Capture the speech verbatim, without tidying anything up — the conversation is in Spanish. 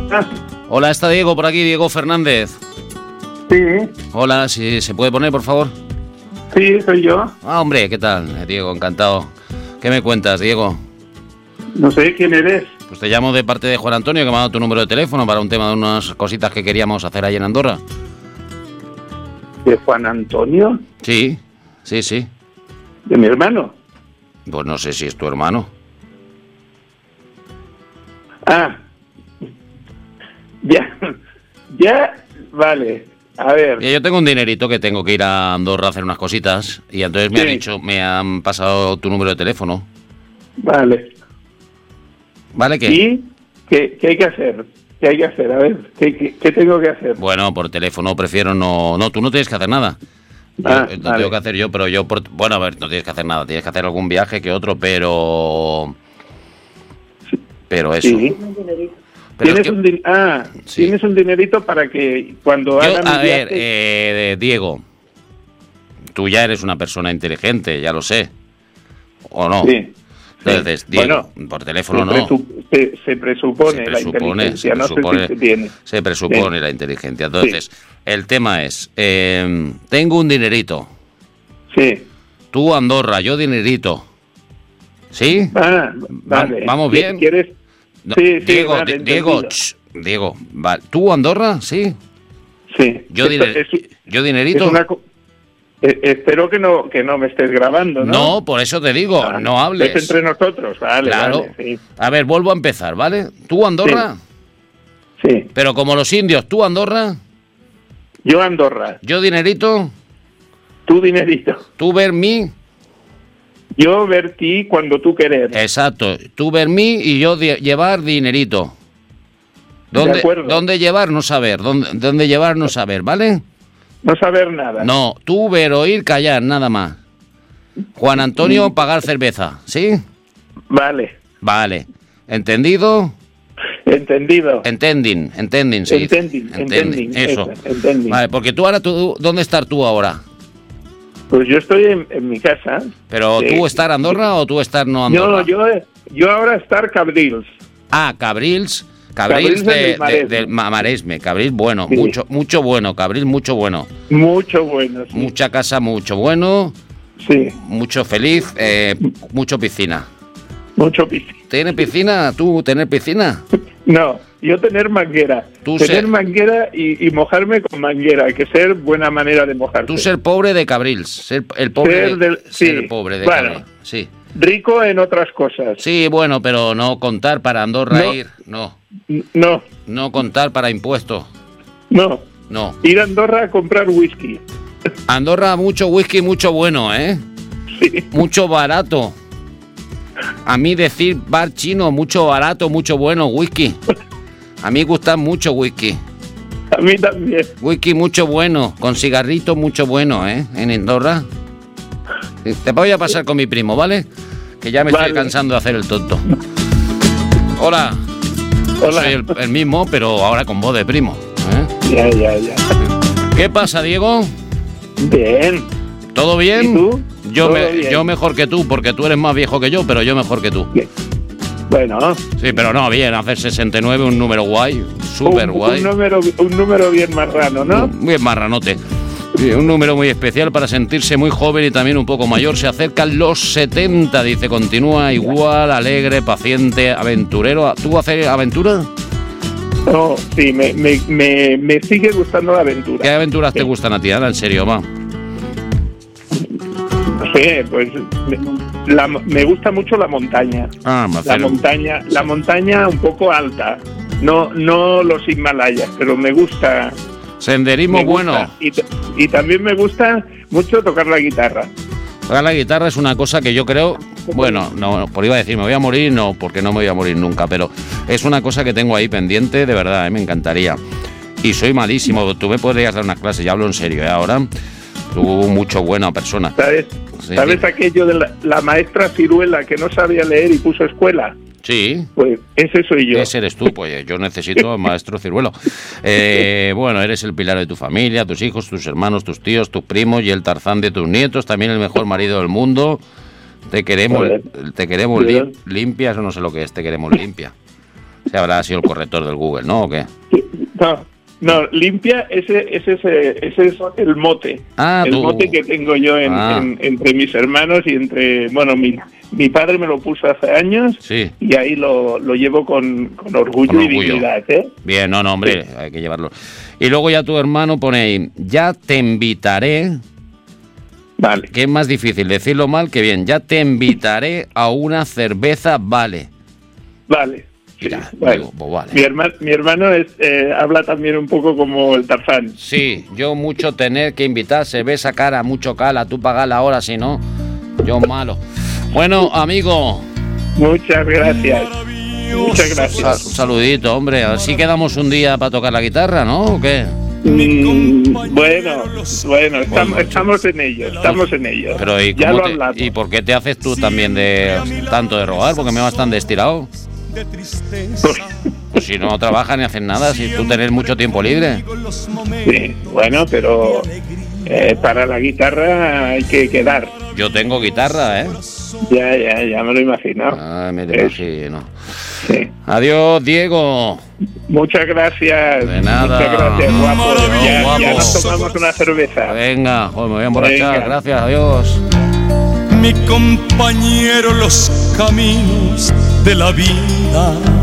Ah. Hola, está Diego por aquí, Diego Fernández. Sí. Hola, si se puede poner, por favor. Sí, soy yo. Ah, hombre, ¿qué tal, Diego? Encantado. ¿Qué me cuentas, Diego? No sé quién eres. Pues te llamo de parte de Juan Antonio, que me ha dado tu número de teléfono para un tema de unas cositas que queríamos hacer ahí en Andorra. ¿De Juan Antonio? Sí, sí, sí. ¿De mi hermano? Pues no sé si es tu hermano. Ah. Ya. Ya, vale. A ver. Mira, yo tengo un dinerito que tengo que ir a Andorra a hacer unas cositas y entonces me Sí. ha dicho, me han pasado tu número de teléfono. Vale. ¿Vale? ¿Qué? ¿Y qué, qué hay que hacer? ¿Qué hay que hacer? A ver, ¿qué, qué, qué tengo que hacer? Bueno, por teléfono prefiero no... No, tú no tienes que hacer nada. Yo, Ah, lo vale. tengo que hacer yo, pero yo... Por, bueno, a ver, no tienes que hacer nada. Tienes que hacer algún viaje que otro, pero... Pero eso. Sí. Pero ¿Tienes es que- un din- ah, Sí. tienes un dinerito para que cuando Yo, hagan a un ver, viaje... eh, Diego, tú ya eres una persona inteligente, ya lo sé. ¿O no? Sí. Entonces, Sí. Diego, Bueno, por teléfono se, no. presu- se, se presupone, Se la presupone, inteligencia, se no presupone, sé si se tiene. se presupone Sí. la inteligencia. Entonces, el tema es, eh, tengo un dinerito. Sí. Tú Andorra, yo dinerito. ¿Sí? Ah, Va- vale. ¿Vamos bien? ¿Quieres? No, Sí, sí, Diego, vale, Di- Diego, entendido. ch, Diego, vale. ¿Tú Andorra? Sí. Sí. Yo, Esto diner- es- yo es dinerito. una co- eh, espero que no que no me estés grabando, ¿no? No, por eso te digo, Ah, no hables. Es entre nosotros, vale, Claro. vale, sí. A ver, vuelvo a empezar, ¿vale? ¿Tú Andorra? Sí. Pero como los indios, ¿tú Andorra? Yo Andorra, Yo dinerito. tú dinerito. ¿Tú ver mí? Yo ver ti cuando tú querer. Exacto. Tú ver mí y yo di- llevar dinerito. ¿Dónde, acuerdo. ¿Dónde llevar? No saber. ¿Dónde, ¿Dónde llevar? No saber, ¿vale? No saber nada. No, tú ver, oír, callar, nada más. Juan Antonio, pagar cerveza, ¿sí? Vale. Vale. ¿Entendido? Entendido. Entending, entending, se dice. Entending, Entending, entending, eso. eso, entending. Vale, porque tú ahora, tú, ¿dónde estás tú ahora? Pues yo estoy en, en mi casa. ¿Pero Sí. tú estar Andorra o tú estar no Andorra? No, yo, yo ahora estar Cabrils. Ah, Cabrils. Cabrils Cabrils de, del de- Maresme. del Ma- Maresme. Cabrils bueno, Sí. mucho mucho bueno. Cabrils mucho bueno. Mucho bueno, sí. Mucha casa, mucho bueno. Sí, Mucho feliz, eh, mucho piscina. mucho piscina. ¿Tienes piscina? ¿Tú tener piscina? No, yo tener manguera. Tú tener ser- manguera y, y mojarme con manguera, hay que ser buena manera de mojarse. Tú ser pobre de Cabrils. Ser el pobre Ser de, del- ser sí, pobre de bueno. Cabrils. Sí. Rico en otras cosas. Sí, bueno, pero no contar para Andorra No. ir. No. N- No, No contar para impuestos. no. No. Ir a Andorra a comprar whisky. Andorra, mucho whisky, mucho bueno, ¿eh? Sí, Mucho barato. A mí decir bar chino, mucho barato, mucho bueno, whisky. A mí gusta mucho whisky. a mí también. Whisky mucho bueno, con cigarrito mucho bueno, ¿eh? En Andorra. Te voy a pasar con mi primo, ¿vale? Que ya me Vale. estoy cansando de hacer el tonto. Hola. Hola. Soy el, el mismo, pero ahora con voz de primo. ¿eh? Ya, ya, ya. ¿Qué pasa, Diego? Bien. ¿Todo bien? ¿Y tú? Yo, Todo me- bien. yo mejor que tú, porque tú eres más viejo que yo, pero yo mejor que tú. Bien. Bueno, Sí, pero no, bien, hacer sesenta y nueve, un número guay, súper un, guay. un número, un número bien marrano, ¿no? Muy marranote. Sí, un número muy especial para sentirse muy joven y también un poco mayor. Se acercan los setenta, dice, continúa igual, alegre, paciente, aventurero. ¿Tú haces aventura? No, sí, me, me, me, me sigue gustando la aventura. ¿Qué aventuras te gustan a ti, Ana? En serio, va. Sí, pues me, la- me gusta mucho la montaña. Ah, La hacer- montaña, la montaña un poco alta. No, no los Himalayas, pero me gusta. senderismo me gusta. bueno. Y, t- y también me gusta mucho tocar la guitarra. Tocar la guitarra es una cosa que yo creo, bueno, no, no, por iba a decir, me voy a morir, no, porque no me voy a morir nunca, pero es una cosa que tengo ahí pendiente, de verdad, ¿eh? Me encantaría. Y soy malísimo, tú me podrías dar unas clases, ya hablo en serio, ¿eh? Ahora, tú mucho buena persona. ¿Sabes? Sí, ¿Sabes sí. aquello de la, la maestra Ciruela que no sabía leer y puso escuela? Sí, Pues ese soy yo. ese eres tú, pues yo necesito maestro ciruelo. Eh, bueno, eres el pilar de tu familia, tus hijos, tus hermanos, tus tíos, tus primos y el Tarzán de tus nietos, también el mejor marido del mundo. Te queremos, Joder. te queremos Joder. lim- limpia, eso no sé lo que es, te queremos limpia. Se habrá sido el corrector del Google, ¿no? ¿O qué? No, no, limpia, ese, ese, ese, ese es el mote. Ah, el tú. mote que tengo yo en, Ah. en, entre mis hermanos y entre, bueno, mi, mi padre me lo puso hace años, Sí. y ahí lo, lo llevo con, con orgullo Con y orgullo. dignidad, ¿eh? Bien, no, no, hombre, Sí. hay que llevarlo. Y luego ya tu hermano pone ahí, ya te invitaré, Vale. que es más difícil decirlo mal que bien, ya te invitaré a una cerveza, vale. Vale. Sí, Mira, vale. digo, pues vale. Mi, herma, mi hermano es, eh, habla también un poco como el Tarzán. Sí, yo mucho tener que invitar, se ve esa cara, mucho cala, tú pagas la hora, si no, yo malo. Bueno, amigo, Muchas gracias. Muchas sal- gracias. saludito, hombre, así quedamos un día para tocar la guitarra, ¿no? ¿O qué? Mm, bueno, bueno, estamos, estamos en ello, estamos en ello. Pero ¿y, ya cómo lo te- hablamos. ¿y por qué te haces tú también de tanto de rogar? Porque me vas tan destilado. Pues si no trabajas ni haces nada, si tú tenés mucho tiempo libre. Sí, bueno, pero eh, para la guitarra hay que quedar. Yo tengo guitarra, ¿eh? Ya, ya, ya me lo imagino. Ay, me lo Es- imagino. sí. Adiós, Diego. Muchas gracias. De nada. Muchas gracias, guapo. No, Ya, guapo. ya nos tomamos una cerveza. Venga, joder, me voy a emborrachar. Venga. Gracias, adiós. Mi compañero, los caminos de la vida